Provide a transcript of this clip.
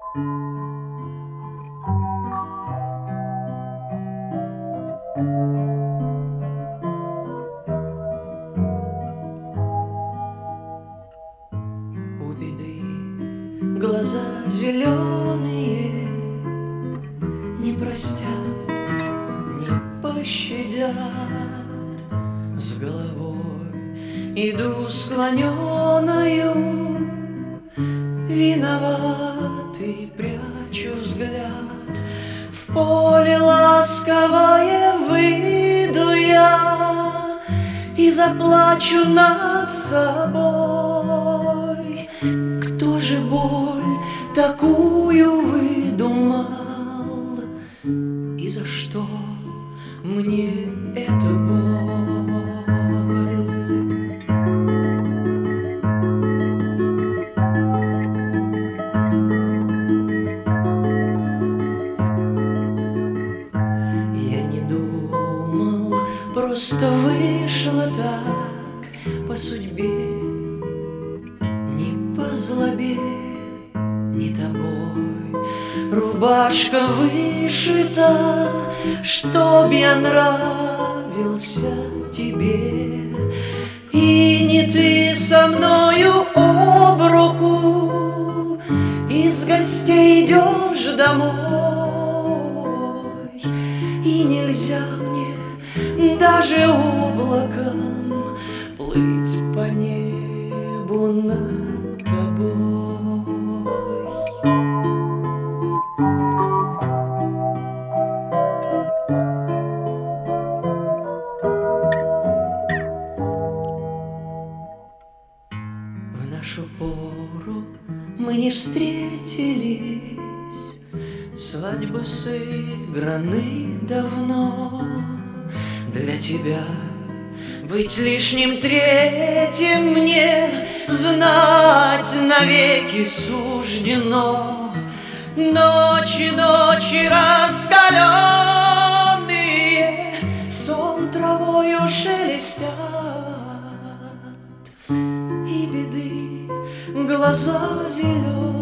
У беды глаза зеленые, не простят, не пощадят. С головой иду склоненою, виноватый прячу взгляд. В поле ласковое выйду я и заплачу над собой. Кто же боль такую выдумал, и за что мне эта боль? Я не думал, просто вышло так по судьбе, не по злобе, не тобой. Рубашка вышита, чтоб я нравился тебе, и не ты со мною об руку из гостей идешь домой. И нельзя мне даже облаком плыть по небу над тобой. В нашу пору мы не встретились, свадьбы сыграны давно. Для тебя быть лишним третьим мне знать навеки суждено. Ночи, ночи раскаленные, сон травою шелестят, и беды глаза зеленые